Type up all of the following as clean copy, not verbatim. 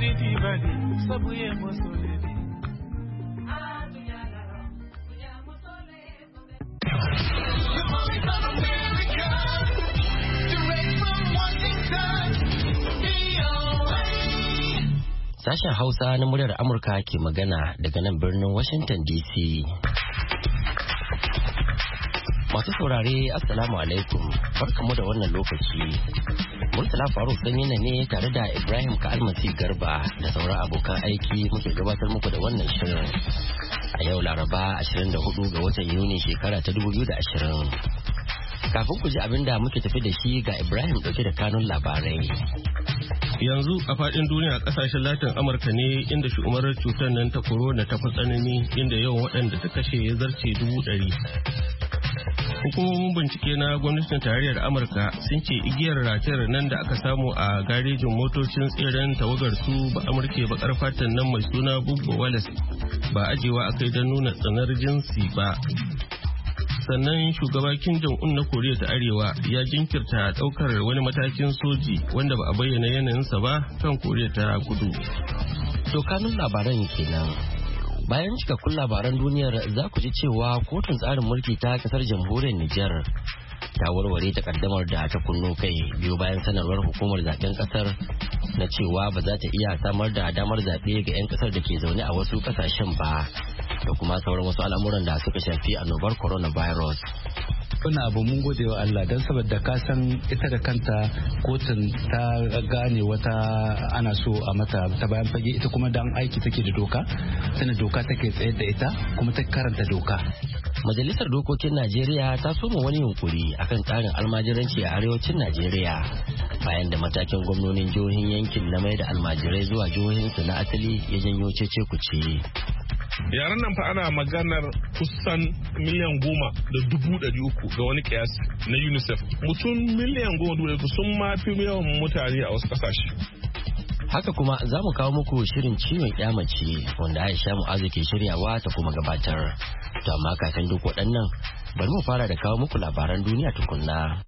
Sashen Hausa na muryar Amurka ke magana daga nan birnin Washington DC. Masu saurare, Assalamu alaikum, barkamu da wannan lokaci. Murtala Faruk Sanyina ne tare da Ibrahim Ka'almasi Garba da sauran abokan aiki muke gabatar muku da wannan shirin. A yau Laraba 24 ga watan Yuni shekara ta 2020. Kafin ku ji abin da muke tafi da shi ga Ibrahim dauke da kanun labarai. Yanzu a faɗin duniya ƙasashen Latin Amurka ne inda shu'umar cutar nan ta corona ta fi tsanani, inda yawan waɗanda ta kashe ya zarce 100,000. Hukumomin bincike na gwamnatin tarayyar Amurka sun ce igiyar ratayar nan da aka samu a garejin motocin tseren tawagar su ba Amurke bakar fatan nan mai suna Bubba Wallace ba ajewa akai don nuna tsanar jinsi ba. Sannan shugaba Kim Jong-un na Koriya ta Arewa ya jinkirta daukar wani matakin soji wanda ba a bayyana yanayinsa ba kan Koriya ta Kudu. To kanun labaran kenan. Bayan cikakkun labaran duniyar za ku ji cewa kotun tsarin mulki ta kasar jamhuriyar Nijar ta warware takaddamar da ta kunno kai biyu bayan sanarwar hukumar zaben kasar na cewa ba za ta iya samar da damar zaɓe ga 'yan kasar da ke zaune a wasu kasashen ba da kuma sauran wasu al'amuran da suka shafi annobar coronavirus. Wani abu mun gode wa Allah don saboda ka san ita da kanta kotun ta gane wata ana so a mata ta bayan fage, ita kuma dan aiki take da doka, sannan doka take tsayar da ita kuma ta karanta doka. Majalisar Dokokin Najeriya ta soma wani yunkuri akan tsarin almajiranci a arewacin Najeriya bayan da matakin gwamnonin jihohin yankin na mai da almajirai zuwa jihohinsu na asali ya janyo cece-kuce. Yaran nan fa ana maganar kusan miliyan 10,300 ga wani kiyasi na UNICEF. Mutum miliyan 10,300 sun mafi yawan mutane a wasu kasashe. Haka kuma za mu kawo muku shirin ciwon kyamace wanda Aisha Mu'azu ke shiryawa ta kuma gabatar. To amma kafin duk waɗannan bari mu fara da kawo muku labaran duniya tukunna.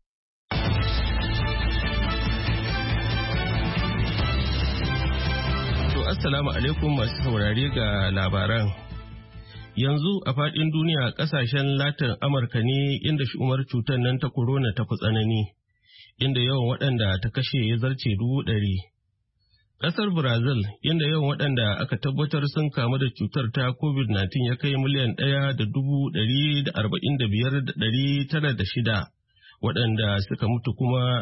Assalamu alaikum masu saurare ga labaran. Yanzu a faɗin duniya ƙasashen Latin Amurka ne inda shu'umar cutar nan ta corona ta fi tsanani, inda yawan waɗanda ta kashe ya zarce 100,000. Ƙasar Brazil inda yawan waɗanda aka tabbatar sun kamu da cutar ta COVID-19 ya kai miliyan 1,145,906, waɗanda suka mutu kuma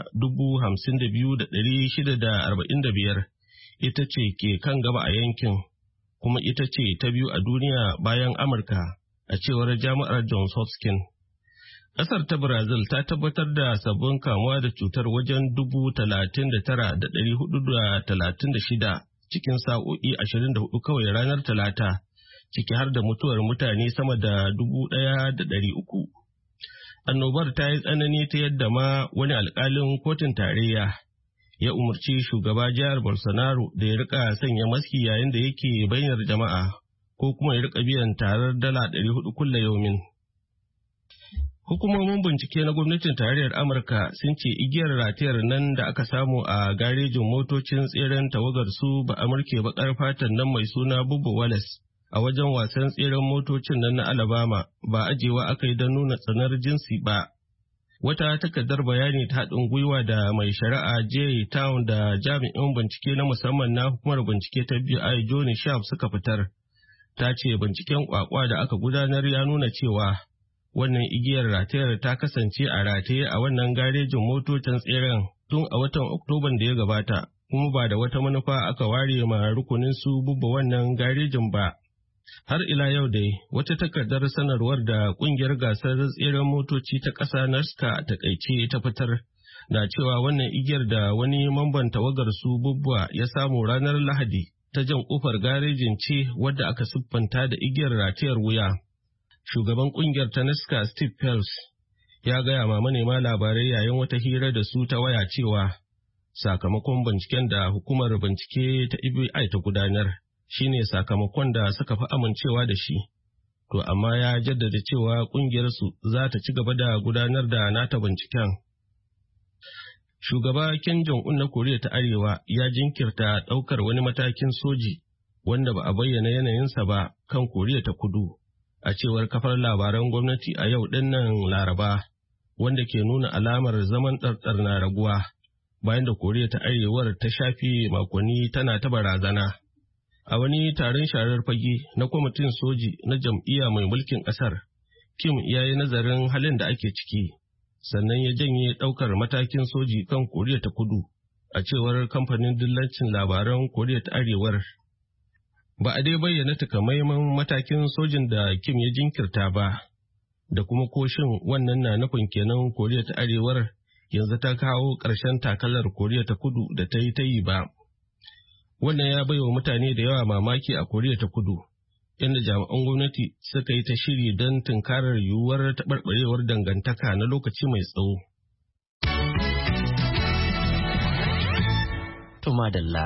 52,645. Ita ce ke kan gaba a yankin, kuma ita ce ta biyu a duniya bayan Amurka, a cewar jami'ar Johns Hopkins. Ƙasar ta Brazil ta tabbatar da sabbin kamuwa da cutar wajen 39,436 cikin sa'o'i 24 kawai ranar Talata, ciki har da mutuwar mutane sama da 1,300. Annobar ta yi tsanani ta yadda ma wani alƙalin kotun tarayya ya umarci shugaba jihar Bolsonaro da ya rika sanya maski yayin da yake bayyanar jama'a ko kuma ya rika biyan tarar dala 400 kulle yaumin. Hukumomin bincike na gwamnatin tarayyar Amurka sun ce igiyar ratayar nan da aka samu a garejin motocin tseren tawagar su ba Amurke bakar fatan nan mai suna Bubba Wallace a wajen wasan tseren motocin nan na Alabama ba ajewa aka yi don nuna tsanar jinsi ba. Wata takardar bayani ta haɗin gwiwa da mai shari'a Jay Town da jami'in bincike na musamman na hukumar bincike ta FBI Johnny Sharp suka fitar. Ta ce binciken kwakwa da aka gudanar ya nuna cewa wannan igiyar ratayar ta kasance a rataye a wannan garejin motocin tseren tun a watan Oktoban da ya gabata, kuma ba da wata manufa aka ware ma rukunin su Bubba wannan garejin ba. Har ila yau dai wata takardar sanarwar da kungiyar gasar tseren motoci ta ƙasa NASCAR a takaice ta fitar na cewa wannan igiyar da wani mamban tawagar su Bubba ya samu ranar Lahadi ta jan kofar garejin ce wadda aka siffanta da igiyar ratayar wuya. Shugaban kungiyar ta NASCAR Steve Phelps ya gaya ma manema labarai yayin wata hira da su ta waya cewa sakamakon binciken da hukumar bincike ta FBI ta gudanar shine sakamakon da suka fi amincewa da shi. To amma ya jaddada cewa kungiyarsu za ta ci gaba da gudanar da nata binciken. Shugaba Kim Jong-un na Koriya ta Arewa ya jinkirta ɗaukar wani matakin soji wanda ba a bayyana yanayinsa ba kan Koriya ta Kudu, a cewar kafar labaran gwamnati a yau dinnan Laraba, wanda ke nuna alamar zaman ɗarɗar na raguwa bayan da Koriya ta Arewar ta shafe makonni tana ta barazana. A wani taron sharar fage na kwamitin soji na jam'iyya mai mulkin ƙasar, Kim ya yi nazarin halin da ake ciki. Sannan ya janye ɗaukar matakin soji kan Koriya ta Kudu, a cewar kamfanin dillancin labaran Koriya ta Arewar. Ba a dai bayyana takamaiman matakin sojin da Kim ya jinkirta ba, da kuma koshin wannan na nufin kenan Koriya ta Arewar yanzu ta kawo ƙarshen takalar Koriya ta Kudu da ta yi ba. Wannan ya baiwa mutane da yawa mamaki a Koriya ta Kudu, inda jami'an gwamnati suka yi ta shiri don tunkarar yiwuwar taɓarɓarewar dangantaka na lokaci mai tsawo. Tumadalla,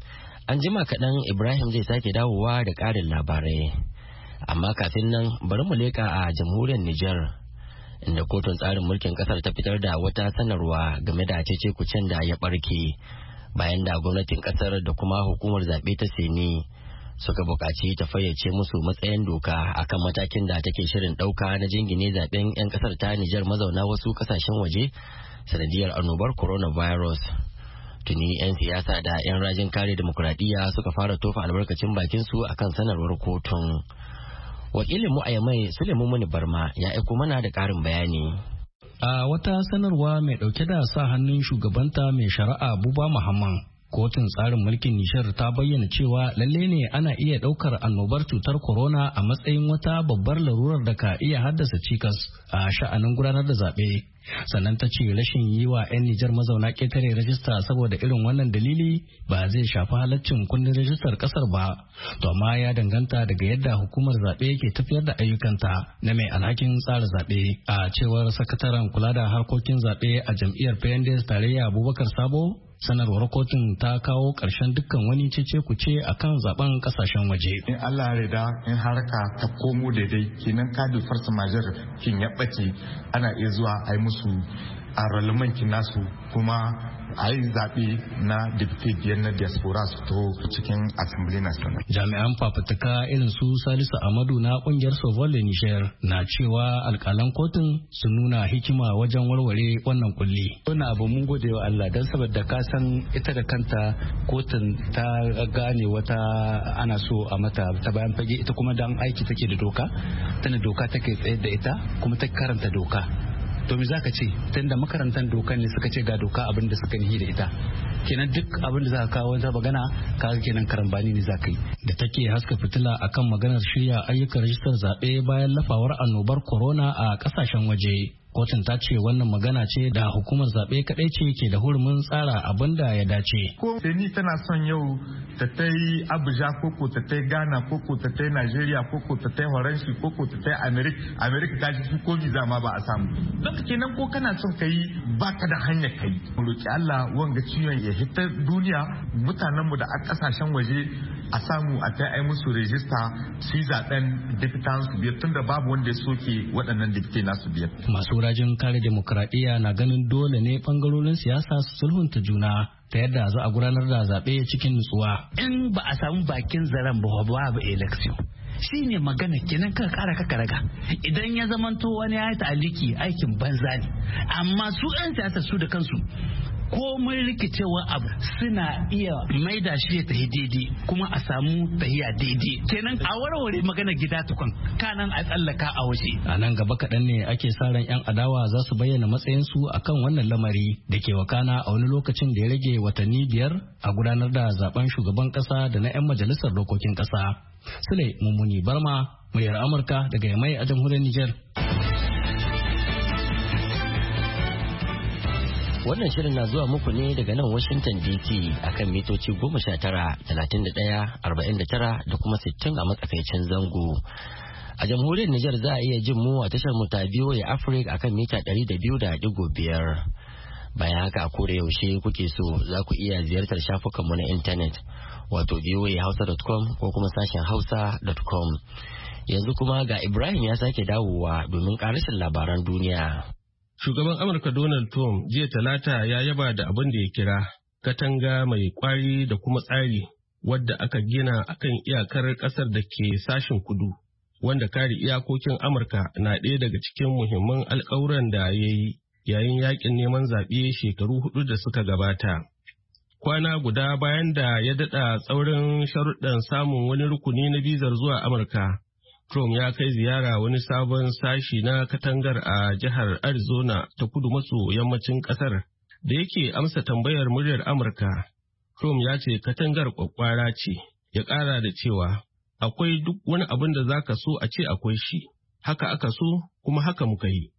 an jima kaɗan Ibrahim zai sake dawowa da ƙarin labarai. Amma kafin nan bari mu leƙa a jamhuriyar Nijar, inda kotun tsarin mulkin ƙasar ta fitar da wata sanarwa game da cece-kucen da ya ɓarke bayan da gwamnatin ƙasar da kuma hukumar zaɓe ta Seni suka buƙaci ta fayyace musu matsayin doka akan matakin da take shirin ɗauka na jingine zaben 'yan ƙasar ta Nijar mazauna wasu ƙasashen waje sanadiyar annobar coronavirus. Tuni 'yan siyasa da 'yan rajin kare demokuraɗiyya suka fara tofa albarkacin bakin su akan sanarwar kotun. Wakilin mu a Yamai Suleiman Muni Barma ya aiko mana da ƙarin bayani. A wata sanarwa mai ɗauke da sa hannun shugabanta mai shari'a Buba Muhammad, kotun tsarin mulkin Nijar ta bayyana cewa lalle ne ana iya ɗaukar annobar cutar corona a matsayin wata babbar larurar da ka iya haddasa cikas a sha'anin gudanar da zaɓe. Sannan ta ce rashin yi wa 'yan Nijar mazauna ƙetare rajista saboda irin wannan dalili ba zai shafi halaccin kundin rajistar ƙasar ba. To amma ya danganta daga yadda hukumar zaɓe ke tafiyar da ayyukanta na mai alhakin tsara zaɓe. A cewar sakataren kula da harkokin zaɓe a jam'iyyar PNDS tarayya Abubakar Sabo, sanarwar kotun ta kawo ƙarshen dukkan wani cece-kuce a kan zaben ƙasashen waje. In Allah ya rida in harka ta komo daidai kenan kadi farsa majar kin ya ɓace ana iya zuwa a yi musu a ralamankin nasu kuma a yi zaɓe na dipte biyar na diaspora su to cikin assembly national. Jami'an fafutuka irin su Salisu Amadu na kungiyar Sovolle Niger na cewa alƙalan kotun su nuna hikima wajen warware wannan kulli. Wannan abu mun gode wa Allah don saboda ka san ita da kanta kotun ta gane wata ana so a mata ta bayan fage, ita kuma dan aiki take da doka, tana doka take tsayar da ita kuma ta karanta doka. To me zaka ce tunda makarantar dokan ne suka ce ga doka abin da suka nihi da ita, kenan duk abin da zaka kawo wata magana kaga kenan karambani ne zaka yi. Da take haska fitila akan maganar shirya ayyukan rajistar zaɓe bayan lafawar annobar corona a ƙasashen waje, kotun ta ce wannan magana ce da hukumar zaɓe kaɗai ce ke da hurumin tsara abin da ya dace. Ko ni tana son yau ta tai Abuja koko ta tai Ghana koko ta tai Nigeria koko ta tai Horanshi koko ta tai America ta ji su ko visa ma ba a samu. Don kenan ko kana son ka yi baka da hanyar kai. Mu roki Allah wanga ciwon ya hita duniya, mutanenmu da a kasashen waje a samu a ta ai musu rejista su zaben dipitan su biyar tunda babu wanda ya soke waɗannan dipite nasu biyar. Masu rajin kare demokradiyya na ganin dole ne bangarorin siyasa su sulhunta juna ta yadda za a gudanar da zaɓe cikin nutsuwa. In ba a samu bakin zaren ba babu election. Shi ne magana kenan ka kara ka raga idan ya zamanto wani ya yi ta'aliki aikin banza ne, amma su 'yan siyasa su da kansu komai rikicewa abu suna iya maida shi ya tafi daidai kuma a samu tahiya daidai, kenan a warware magana gida tukun kanan a tsallaka a waje. A nan gaba kaɗan ne ake sa ran 'yan adawa za su bayyana matsayinsu akan wannan lamari da ke wakana a wani lokacin da ya rage watanni 5 a gudanar da zaben shugaban ƙasa da na 'yan majalisar dokokin ƙasa. Sule Mummuni Barma, muryar Amurka daga Yamai a jamhuriyar Nijar. Wannan shirin na zuwa muku ne daga nan Washington DC akan mitoci 19, 31, 49 da kuma 60 a matsakaicin zango. A jamhuriyar Nijar za a iya jin mu a tashar mu ta VOA Africa akan mita 200.5. Bayan haka a koda yaushe kuke so za ku iya ziyartar shafukanmu na intanet wato voahausa.com ko kuma sashen hausa.com. Yanzu kuma ga Ibrahim ya sake dawowa domin ƙarashin labaran duniya. Shugaban Amurka Donald Trump jiya Talata ya yaba da abin da ya kira katanga mai kwari da kuma tsari wadda aka gina akan iyakar ƙasar da ke sashen kudu, wanda kare iyakokin Amurka na ɗaya daga cikin muhimman alƙawuran da ya yi yayin yakin neman zaɓe shekaru 4 da suka gabata. Kwana guda bayan da ya daɗa tsaurin sharuɗan samun wani rukuni na bizar zuwa Amurka, Trump ya kai ziyara wani sabon sashi na katangar a jihar Arizona ta kudu maso yammacin ƙasar. Da yake amsa tambayar muryar Amurka, Trump ya ce katangar kwakwara ce, ya ƙara da cewa akwai duk wani abin da za ka so a ce akwai shi, haka aka so kuma haka muka yi.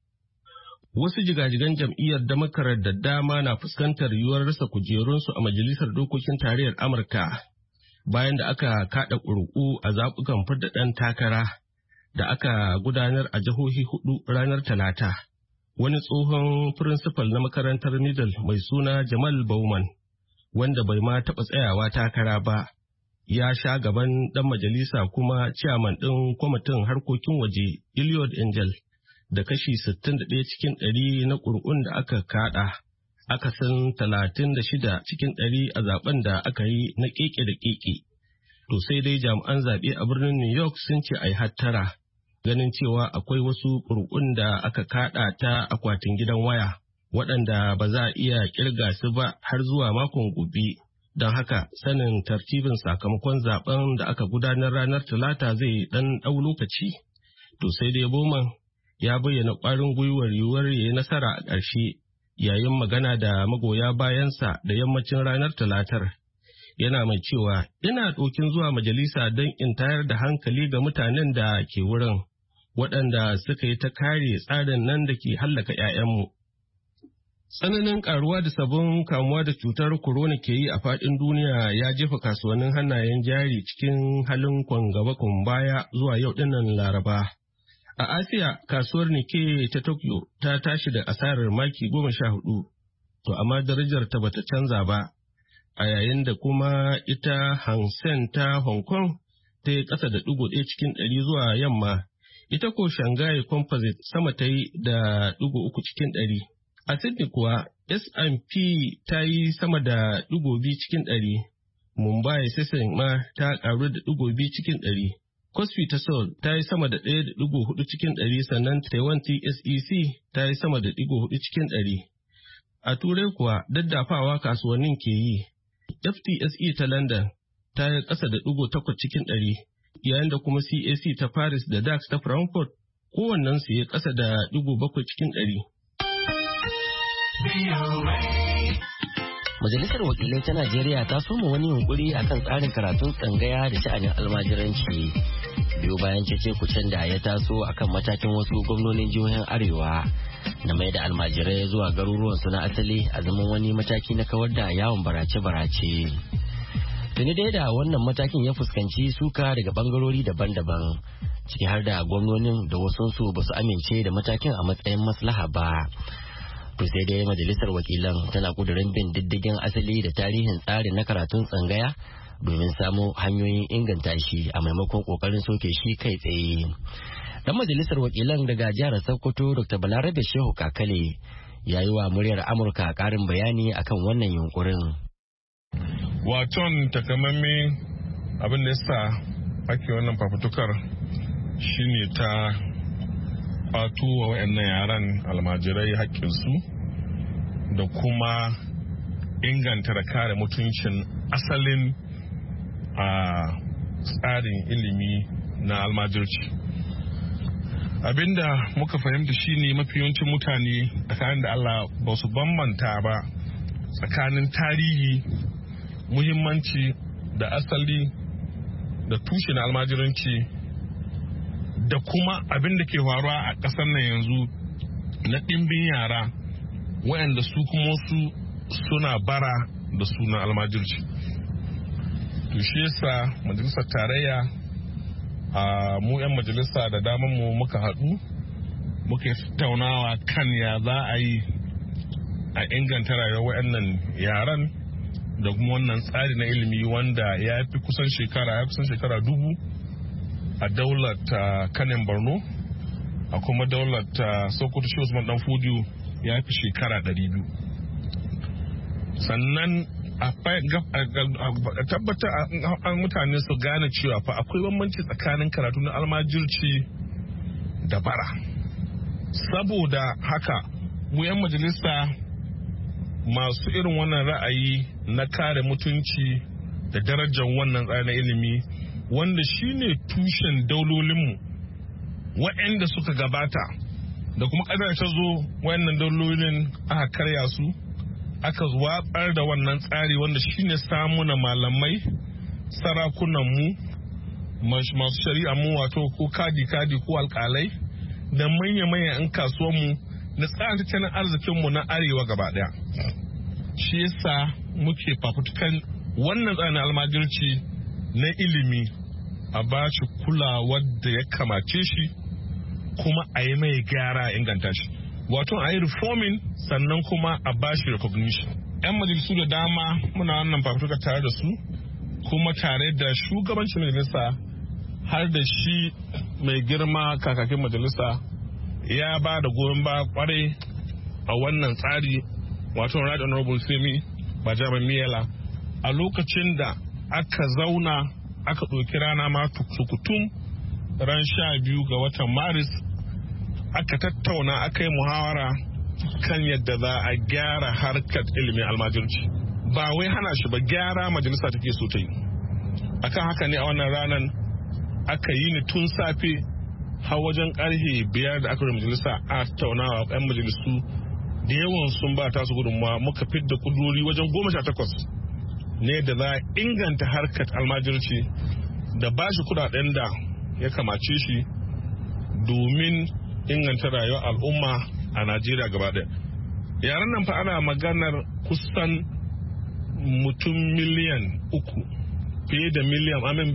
Wasu jigajigan jam'iyyar Democrat da dama na fuskantar yiwuwar rasa kujerunsu a Majalisar Dokokin Tarayyar Amurka bayan da aka kaɗa ƙuri'u a zaɓukan fidda ɗan takara da aka gudanar a jihohi 4 ranar Talata. Wani tsohon firinsifal na makarantar Middle mai suna Jamal Bowman, wanda bai ma taɓa tsayawa takara ba, ya sha gaban ɗan majalisa kuma ciyaman ɗin kwamitin harkokin waje Eliot Engel da kashi 61 cikin 100 na ƙuri'un da aka kaɗa, akasin 36 cikin 100 a zaben da aka yi na keke da keke. To sai dai jami'an zaɓe a birnin New York sun ce ai hattara, ganin cewa akwai wasu ƙuri'un da aka kaɗa ta akwatin gidan waya, waɗanda ba za a iya ƙirga su ba har zuwa makon gobe. Don haka sanin tartibin sakamakon zaben da aka gudanar ranar Talata zai ɗan ɗau lokaci. To sai dai Bowman ya bayyana ƙwarin gwiwar yiwuwar ya yi nasara a ƙarshe yayin magana da magoya bayansa da yammacin ranar Talatar. Yana mai cewa ina ɗokin zuwa majalisa don in tayar da hankali ga mutanen da ke wurin, waɗanda suka yi ta kare tsarin nan da ke hallaka 'ya'yanmu. Tsananin karuwa da sabon kamuwa da cutar corona ke yi a faɗin duniya ya jefa kasuwannin hannayen jari cikin halin kwangaba baya zuwa yau dinnan Laraba. A Asiya, kasuwar Nikkei ta Tokyo ta tashi da asarar maki 14, to amma darajar ta bata canza ba, a yayin da kuma ita Hang Seng ta Hong Kong ta yi ƙasa da 1 cikin 100 zuwa yamma, ita ko Shanghai Composite sama ta yi da 3 cikin 100. A Sydney kuwa S&P ta yi sama da 2 cikin 100, Mumbai Sensex ma ta ƙaru da 2 cikin 100. Kospi ta Seoul ta yi sama da 1.4 cikin 100, sannan Taiwan TSEC ta yi sama da 4 cikin 100. A Turai kuwa daddafawa kasuwannin ke yi. FTSE ta London ta yi ƙasa da 8 cikin 100, yayin da kuma CAC ta Paris da DAX ta Frankfurt kowannen su ya ƙasa da 7 cikin 100. Majalisar Wakilai ta Najeriya ta soma wani yunkuri akan tsarin karatun tsangaya da sha'anin almajiranci. Biyu bayan cece-kucen da ya taso akan matakin wasu gwamnonin jihohin Arewa na mai da almajirai zuwa garuruwansu na asali a zaman wani mataki na kawar da yawon barace-barace. Tuni dai da wannan matakin ya fuskanci suka daga bangarori daban-daban, ciki har da gwamnonin da wasunsu ba su amince da matakin a matsayin maslaha ba. To sai dai majalisar wakilan tana kudurin bin diddigin asali da tarihin tsarin na karatun tsangaya domin samo hanyoyin inganta shi a maimakon kokarin soke shi kai tsaye. Dan majalisar wakilan daga jihar Sokoto Dr. Balarabe Shehu Kakale ya yi wa muryar Amurka karin bayani akan wannan yunkurin. Waton takamamme abin da yasa ake wannan fafutukar shine ta kwato wa wayannan yaran almajirai haƙƙinsu da kuma inganta da kare mutuncin asalin a tsarin ilimi na almajirci. Abinda muka fahimta shine mafi yawancin mutane tsakanin da Allah ba su bambanta ba tsakanin tarihi, muhimmanci da asali da tushe na almajiranci da kuma abin da ke faruwa a ƙasar nan yanzu na ɗimbin yara waɗanda su kuma su suna bara da suna almajirci. To shi yasa majalisar tarayya a mu 'yan majalisa da daman mu muka haɗu muka yi tattaunawa kan ya za a yi a inganta rayuwar waɗannan yaran da kuma wannan tsari na ilimi wanda ya fi kusan shekara 1000 a daular kanin Borno a kuma daular ta Sokoto Shehu Usman Dan Fodiyo ya fi shekara 200. Sannan a tabbata mutane su gane cewa fa akwai bambanci tsakanin karatu na almajirci da bara. Saboda haka mu 'yan majalisa masu irin wannan ra'ayi na kare mutunci da darajar wannan tsarin ilimi wanda shine tushen daulolinmu waɗanda suka gabata da kuma ƙasar ta zo waɗannan daulolin aka karya su aka watsar da wannan tsari wanda shine samuna malamai sarakunanmu masu shari'a mu wato ko kadi ko alƙalai da manya-manyan 'yan kasuwanmu da tsarin tattalin arzikinmu na arewa gaba ɗaya. Shi yasa muke fafutukan wannan tsarin almajirci na ilimi a ba shi kulawar da ya kamace shi kuma a yi mai gyara a inganta shi, wato a yi reforming sannan kuma a ba shi recognition. 'Yan majalisu da dama muna wannan fafutuka tare da su kuma tare da shugabancin majalisa har da shi mai girma kakakin majalisa ya ba da goyon ba kwarai a wannan tsari, wato Right Honorable Femi Bajabiamila, a lokacin da aka zauna aka ɗauki rana ma sukutum ran 12 ga watan Maris aka tattauna aka yi muhawara kan yadda za a gyara harkar ilimin almajirci. Ba wai hana shi ba, gyara majalisa take so ta yi. Akan haka ne a wannan ranar aka yi ni tun safe har wajen karfe 5 da aka yi majalisa a tattaunawa 'yan majalisu da yawan sun ba tasu gudunmawa, muka fidda kudurori wajen 18 ne da za a inganta harkar almajirci da ba shi kudaden da ya kamace shi domin inganta rayuwar al'umma a Najeriya gaba ɗaya. Yaran nan fa ana maganar kusan mutum miliyan 3, fiye da miliyan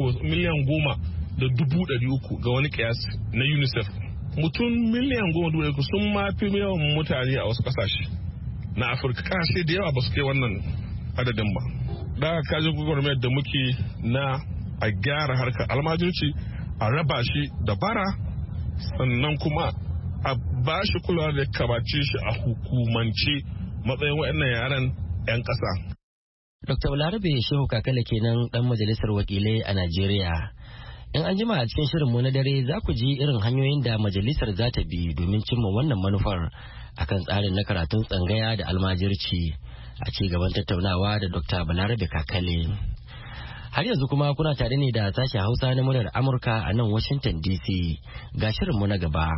10,300 ga wani kiyasi na UNICEF. Mutum miliyan 10,300 sun mafi yawan mutane a wasu kasashe na Afirka. Kasashe da yawa ba su kai wannan adadin ba. Da kaji gwagwarmayar da muke na a gyara harkar almajirci, a raba shi da bara, sannan kuma a ba shi kulawa da kamace shi a hukumance matsayin waɗannan yaran 'yan ƙasa. Dr. Balarabe Shehu Kakale kenan ɗan majalisar wakilai a Najeriya. In an jima a cikin shirinmu na dare za ku ji irin hanyoyin da majalisar za ta bi domin cimma wannan manufar akan tsarin na karatun tsangaya da almajirci a ci gaban tattaunawa da Dr. Balarabe Kakale. Har yanzu kuma kuna tare ne da sashen Hausa na muryar Amurka a nan Washington DC. Ga shirinmu na gaba.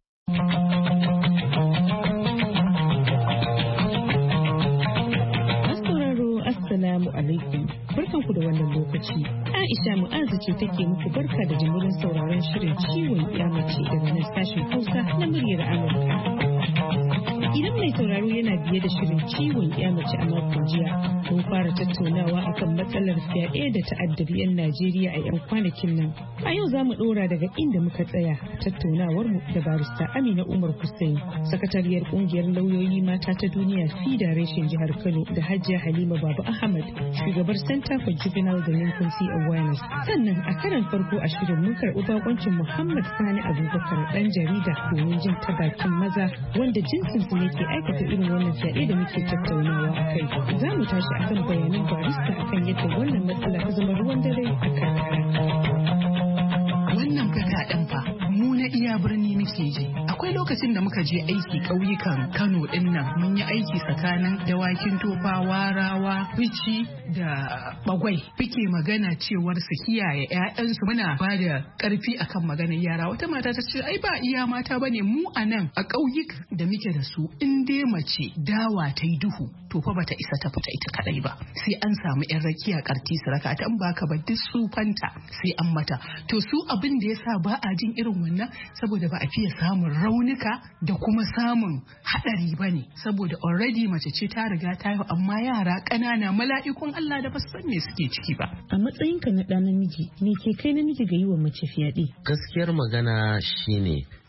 Assalamu alaikum. Barkanku da wannan lokaci. Aisha Mu'azu ce take muku barka da jimurin sauraron shirin ciwon mace daga nan sashen Hausa na muryar Amurka. Idan mai sauraro yana biye da shirin ciwon mace a makon jiya, mun fara tattaunawa akan matsalar fyaɗe da ta'addabi 'yan Najeriya a 'yan kwanakin nan. A yau za mu ɗora daga inda muka tsaya a tattaunawarmu da barista Amina Umar Hussein, sakatariyar ƙungiyar lauyoyi mata ta duniya FIDA reshen jihar Kano, da Hajiya Halima Baba Ahmad, shugabar Center for Juvenile Delinquency Awareness. Sannan a karan farko a shirin mun karɓi bakoncin Muhammad Sani Abubakar, ɗan jarida, domin jin ta bakin maza wanda jinsinsu ne ke aikata irin wannan fyaɗe da muke tattaunawa a kai. Za mu tashi akan bayanan barista akan yadda wannan matsala ta zama ruwan dare a karkara. Wannan fyaɗen fa mu na iya birni muke je. Akwai lokacin da muka je aiki ƙauyukan Kano ɗin nan, mun yi aiki tsakanin dawakin tofa, warawa, bici da bagwai. Muke magana cewar su kiyaye 'ya'yansu, muna ba da ƙarfi akan maganar yara. Wata mata ta ce ai ba iya mata bane mu a nan a ƙauyuka da muke da su, in dai mace dawa ta yi duhu to fa bata isa ta fita ita kadai ba, sai an samu 'yan rakiya karti su raka ta, in baka ba duk tsufanta sai an mata. To su abin da yasa ba a jin irin wannan saboda ba a fiye samun raunuka da kuma samun hadari bane, saboda already mace ce ta riga ta yi, amma yara ƙanana mala'ikun Allah da ba su san me suke ciki ba. A matsayinka na ɗan namiji, me ke kai namiji ga yi wa mace fyaɗe? Gaskiyar magana shine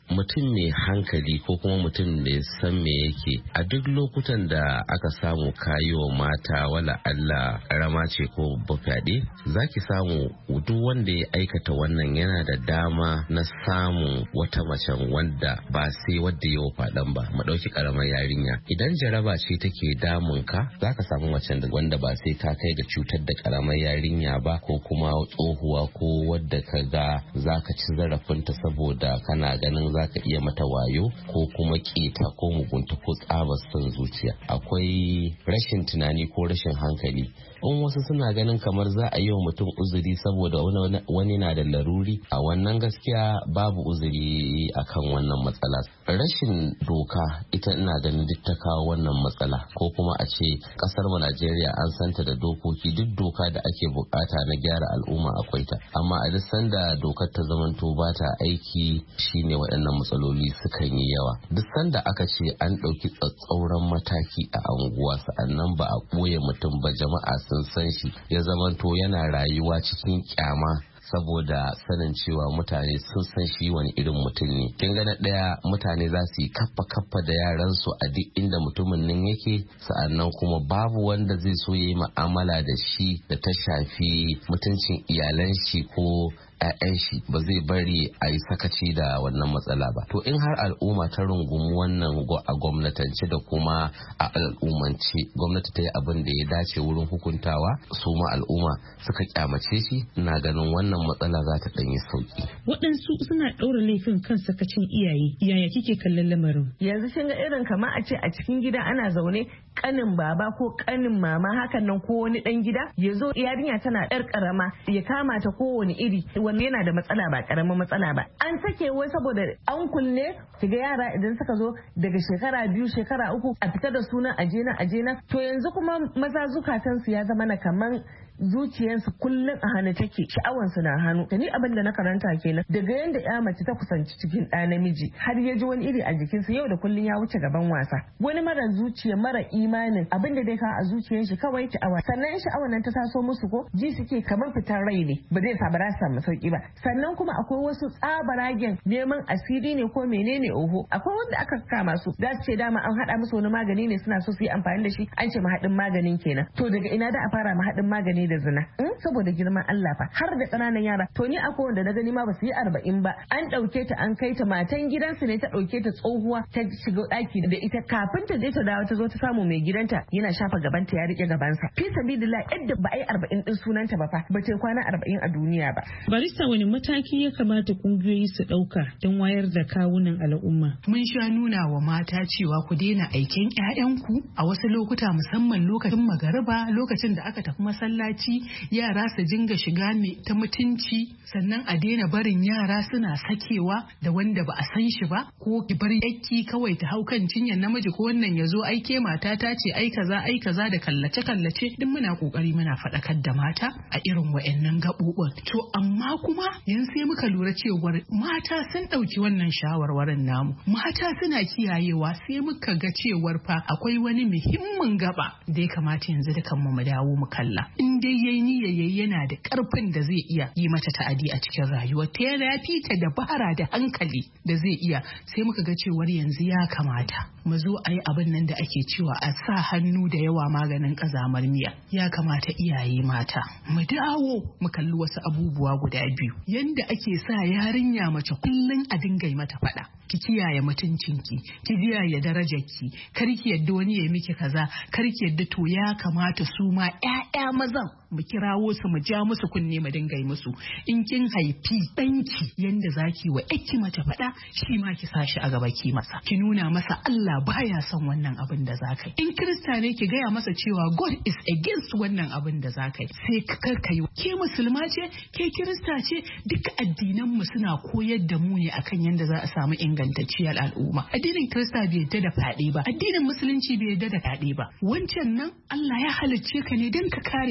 mutum mai hankali ko kuma mutum da ya san me yake a duk lokutan da aka samu kayo mata wala Allah karama ce ko fyaɗe zaki samu duk wanda ya aikata wannan yana da dama na samun wata macen wanda ba sai wadda yau faɗan ba. Mu ɗauki karamar yarinya, idan jaraba ce take damun ka zaka samu macen wanda ba sai ta kai ga cutar da karamar yarinya ba ko kuma tsohuwa ko wadda ka ga zaka ci zarafinta saboda kana ganin zaka iya mata wayo ko kuma keta ko mugunta ko tsabar son zuciya. Akwai rashin tunani ko rashin hankali. In wasu suna ganin kamar za a yi wa mutum uzuri saboda wani na da laruri, a wannan gaskiya babu uzuri akan wannan matsala. Rashin doka ita ina ganin duk ta kawo wannan matsala, ko kuma a ce kasar mu Najeriya an santa da dokoki, duk doka da ake bukata na gyara al'umma akwai ta, amma a duk sanda dokar ta zamanto ba ta aiki shine waɗannan matsaloli sukan yi yawa. Duk sanda aka ce an ɗauki tsatsauran mataki a anguwa sa'annan ba a ɓoye mutum ba, jama'a sun san shi, ya zamanto yana rayuwa cikin kyama saboda sanin cewa mutane sun san shi wani irin mutum ne. Kin ga na ɗaya, mutane za su yi kaffa da yaran su a duk inda mutumin nan yake, sa'annan kuma babu wanda zai so ya yi mu'amala da shi da ta shafi mutuncin iyalan shi ko 'ya'yan shi, ba zai bari a yi sakaci da wannan matsala ba. To in har al'umma ta rungumi wannan a gwamnatance da kuma a al'ummance, gwamnati ta yi abin da ya dace wurin hukuntawa, su ma al'umma suka kyamace shi, ina ganin wannan matsala za ta ɗanyi sauki. Waɗansu suna ɗaura laifin kan sakacin iyaye. Yaya kike kallon lamarin? Yanzu kin ga irin kamar a ce a cikin gida ana zaune, kanin baba ko kanin mama hakan nan ko wani ɗan gida ya zo yarinya tana ɗar ƙarama ya kama ta kowane iri, wani yana da matsala ba karamin matsala ba. An sake wai saboda an kulle kiga yara idan suka zo daga shekara 2 shekara 3 a fita da sunan ajena. To yanzu kuma maza zukatansu ya zama na kaman zuciyarsu kullum a hannu take, sha'awansu na hannu. Da ni abin da na karanta kenan, daga yanda ya mace ta kusanci cikin ɗa namiji har ya ji wani iri a jikinsa, yau da kullum ya wuce gaban wasa. Wani mara zuciya mara imanin abin da dai ka a zuciyar shi kawai sha'awa, sannan sha'awar nan ta taso musu ko ji suke kamar fitar rai ne, ba zai sa ba za su samu sauki ba. Sannan kuma akwai wasu tsabaragen neman asiri ne ko menene oho, akwai wanda aka kama su za su ce dama an haɗa musu wani magani ne suna so su yi amfani da shi, an ce mahaɗin maganin kenan. To daga ina da a fara mahaɗin magani da zina? Saboda girman Allah fa, har da ƙananan yara. To ni akwai wanda na gani ma ba su yi 40 ba, an ɗauke ta an kai ta, matan gidansu ne ta ɗauke ta tsohuwa ta shiga ɗaki da ita, kafin ta je ta dawo ta zo ta samu mai gidanta yana shafa gabanta ya rike gabansa. Fi sabilillah, yadda ba a yi 40 din sunanta ba fa, ba ta kwana 40 a duniya ba. Barista, wani mataki ya kamata kungiyoyi su ɗauka don wayar da kawunan al'umma? Mun sha nuna wa mata cewa ku daina aiken 'ya'yanku a wasu lokuta, musamman lokacin magariba, lokacin da aka tafi masallaci, yara su dinga shiga ta mutunci, sannan a daina barin yara suna sakewa da wanda ba a san shi ba, ko ki bar yakki kawai ta hau kan cinyar namiji, ko wannan ya zo aike mata ta ce ai kaza da kallace duk muna kokari muna faɗakar da mata a irin wa'annan gaɓoɓin. To amma kuma yanzu sai muka lura cewar mata sun ɗauki wannan shawarwarin namu, mata suna kiyayewa, sai muka ga cewar fa akwai wani muhimmin gaba da ya kamata yanzu da kanmu mu dawo mu kalla. In dai yayi niyya yana da karfin da zai iya yi mata ta'adi a cikin rayuwa, ta ya fita da bara da hankali da zai iya, sai muka ga cewar yanzu ya kamata mu zo a yi abin nan da ake cewa a sa hannu da yawa maganin ƙazamar miya. Ya kamata iyaye mata mu dawo mu kalli wasu abubuwa guda biyu, yanda ake sa yarinya mace kullum a dinga yi mata faɗa, ki kiyaye mutuncinki, ki kiyaye darajarki, kar ki yadda wani ya miki kaza, kar ki yadda. To ya kamata su ma ƴaƴa mazan mu kirawo su, mu ja musu kunne, mu dinga yi musu. In kin haifi ɗanki, yanda zaki wa ƴakki mace faɗa, shi ma ki sa shi a gaba ki masa, ki nuna masa Allah baya son wannan abin da zaka yi. In Kirista ne, ki gaya masa cewa God is against wannan abin da zaka yi. Sai kar ka yi. Ke musulma ce, ke Kirista ce, duka addinan mu suna koyar da mu ne akan yanda za a samu ingantacciyar al'umma. Addinin Kirista bai yarda da fyaɗe ba, addinin Musulunci bai yarda da fyaɗe ba. Wancan nan Allah ya halicce ka ne don ka kare ta, ba don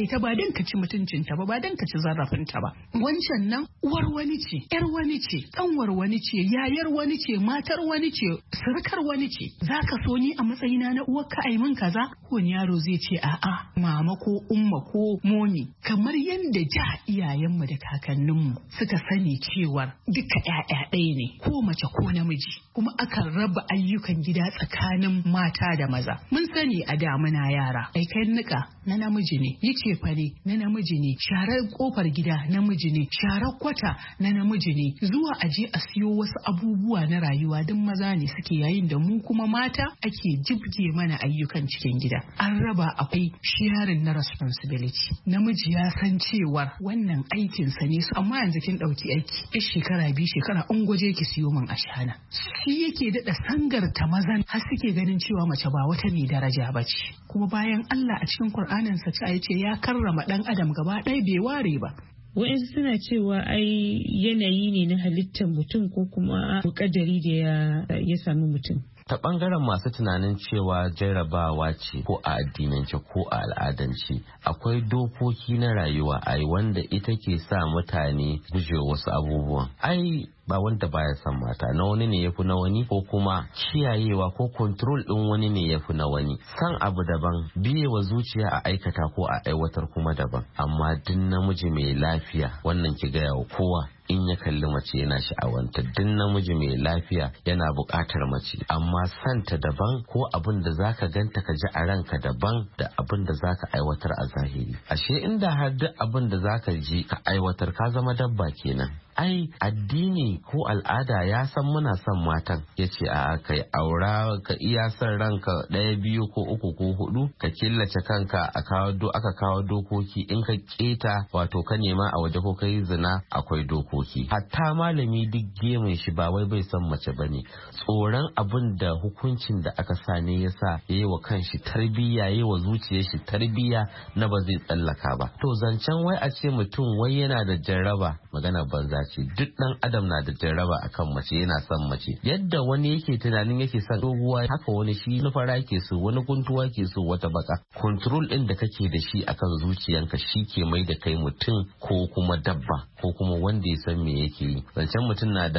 dan ka ci mutuncinta ba dan ka ci zarafinta ba. Wancan nan uwar wani ce, yar wani ce, kanwar wani ce, yayar wani ce, matar wani ce, surukar wani ce. Zaka so ni a matsayina na uwarka ai min kaza? Ko ni yaro zai ce a'a mama ko umma ko momi, kamar yadda ja iyayenmu da kakanninmu suka sani cewar duka ƴaƴa ɗaya ne, ko mace ko namiji, kuma akan raba ayyukan gida tsakanin mata da maza. Mun sani a da muna yara, aikan nika na namiji ne, yi cefane na namiji ne, sharar kofar gida namiji ne, sharar kwata na namiji ne, zuwa aje a siyo wasu abubuwa na rayuwa duk maza ne suke, yayin da mu kuma mata ake jibge mana ayyukan cikin gida. An raba akwai sharing na responsibility. Namiji ya san cewar wannan aikinsa ne su, amma yanzu kin ɗauki aiki shekara 2 shekara an gwaje ki siyo min ashana. Shi yake daɗa sangarta mazan har suke ganin cewa mace ba wata mai daraja ba ce. Kuma bayan Allah a cikin Kur'aninsa ta ce ya karrama ɗan adam gaba ɗaya bai ware ba. Wa'insu suna cewa ai yanayi ne na halittar mutum ko kuma kadari da ya sami mutum. Ta bangaren masu tunanin cewa jarrabawa ce ko a addinance ko a al'adance, akwai dokoki na rayuwa ai wanda ita ke sa mutane gujewa wasu abubuwan. Ai ba wanda baya son mata, na wani ne yafi na wani, ko kuma kiyayewa ko control din wani ne yafi na wani. San abu daban, biyewa zuciya a aikata ko a aiwatar kuma daban. Amma duk namiji mai lafiya, wannan ki gaya wa kowa, in ya kalli mace yana sha'awanta. Duk namiji mai lafiya yana buƙatar mace, amma santa daban, ko abin da zaka ganta ka ji a ranka daban da abin da zaka aiwatar a zahiri. Ashe inda har duk abin da zaka ji ka aiwatar ka zama dabba kenan. Ai addini ko al'ada ya san muna son matan, ya ce a kai aura ka iya son ranka 1 2 ko 3 ko 4, ka killace kanka, aka kawo dokoki, in ka keta wato ka nema a waje ko kai zina akwai dokoki. Hatta malami duk gemun shi ba wai bai son mace bane, tsoron abin da hukuncin da aka sa ne yasa yayi wa kanshi tarbiyya, yayi wa zuciyar shi tarbiyya na ba zai tsallaka ba. To zancen wai a ce mutum wai yana da jarraba, magana banza ce. Duk dan adam na da jarraba akan mace, yana son mace. Yadda wani yake tunanin yake son doguwa, haka wani shi na fara ke so, wani guntuwa ke so, wata baka. Control din da kake da shi akan zuciyanka shi ke mai da kai mutum ko kuma dabba, ko kuma wanda ya san me yake yi. Zancen mutum na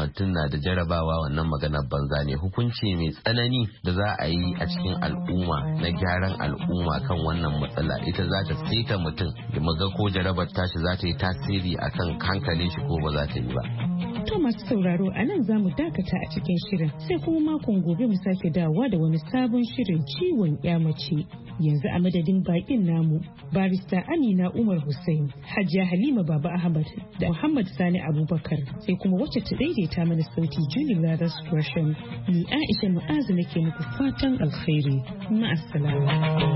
da jarrabawa, wannan magana banza ne. Hukunci mai tsanani da za a yi a cikin al'umma na gyaran al'umma kan wannan matsala, ita za ta saita mutum da maga ko jarrabar tashi za ta yi tasiri akan hankalin shi ko ba za ta yi ba. To masu sauraro, a nan za mu dakata a cikin shirin, sai kuma makon gobe mu sake dawowa da wani sabon shirin ciwon mace. Yanzu a madadin bakin namu, barista Amina Umar Hussein, Hajiya Halima Baba Ahmad da Muhammad Sani Abubakar, sai kuma wacce ta daidaita mana sauti Julie Lathers Gresham, ni Aisha Mu'azu nake muku fatan alkhairi. Ma'assalama.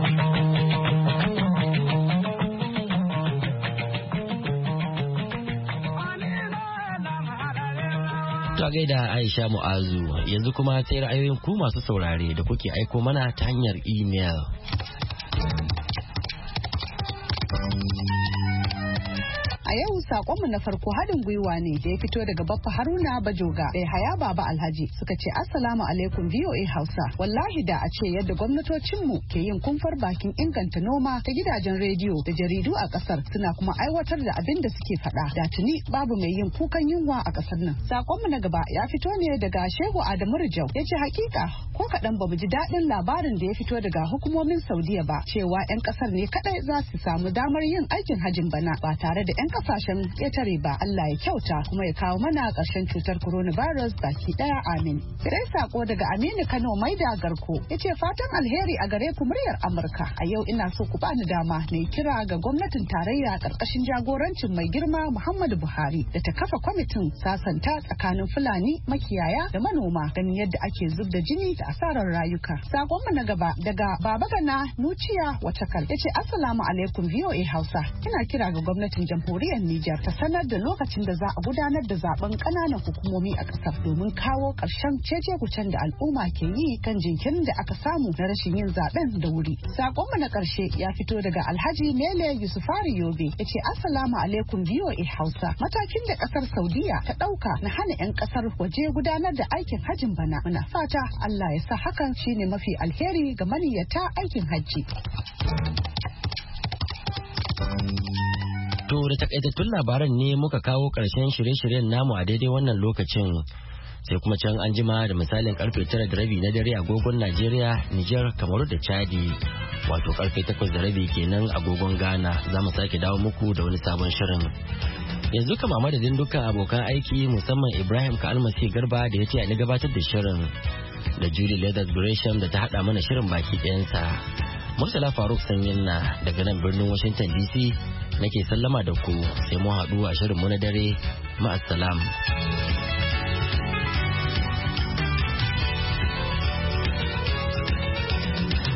To gaida Aisha Mu'azu, yanzu kuma sai ra'ayoyin ku masu saurare da kuke aiko mana ta hanyar email. A yau sakonmu na farko haɗin gwiwa ne da ya fito daga Baffa Haruna Bajoga da Haya Baba Alhaji, suka ce Assalamu alaikum VOA Hausa. Wallahi da a ce yadda gwamnatocinmu ke yin kumfar bakin inganta noma ta gidajen rediyo da jaridu a ƙasar, suna kuma aiwatar da abin da suke faɗa, da tuni babu mai yin kukan yunwa a ƙasar nan. Sakonmu na gaba ya fito ne daga Shehu Adamu Rijau, ya ce hakika ko kaɗan bamu ji daɗin labarin da ya fito daga hukumomin Saudiya ba, cewa 'yan ƙasar ne kaɗai za su samu damar yin aikin hajin bana ba tare da 'yan kasashen ƙetare ba. Allah ya kyauta kuma ya kawo mana ƙarshen cutar coronavirus baki ɗaya, amin. Sai sako daga Aminu Kano Maida Garko, ya ce fatan alheri a gare ku muryar Amurka. A yau ina so ku bani dama na kira ga gwamnatin tarayya ƙarƙashin jagorancin mai girma Muhammadu Buhari da ta kafa kwamitin sasanta tsakanin Fulani makiyaya da manoma, ganin yadda ake zub da jini da asarar rayuka. Sakonmu na gaba daga Baba Gana Nuciya Watakal, ya ce Assalamu alaikum VOA Hausa. Ina kira ga gwamnatin jamhuriyar Nijar ta sanar da lokacin da za a gudanar da zaben ƙananan hukumomi a ƙasar domin kawo ƙarshen cece-kucen da al'umma ke yi kan jinkirin da aka samu na rashin yin zaben da wuri. Sakonmu na ƙarshe ya fito daga Alhaji Mele Yusufari Yobe, ya ce Assalamu alaikum VOA Hausa. Matakin da ƙasar Saudiya ta ɗauka na hana 'yan ƙasar waje gudanar da aikin hajjin bana, muna fata Allah ya sa hakan shine mafi alheri ga maniyyata aikin hajji. To da takaitattun labaran ne muka kawo ƙarshen shirye-shiryen namu a daidai wannan lokacin. Sai kuma can an jima da misalin karfe 9:30 na dare agogon Najeriya, Nijar, Kamaru da Chadi. Wato karfe 8:30 kenan agogon Ghana za mu sake dawo muku da wani sabon shirin. Yanzu kama madadin dukkan abokan aiki musamman Ibrahim Ka'almasi Garba da ya ce ni gabatar da shirin. Da Julie Leathers Gresham da ta haɗa mana shirin baki ɗayansa. Murtala Faruk Sanyinna daga nan birnin Washington DC nake sallama da ku sai mu haɗu a shirinmu na dare. Ma'assalam.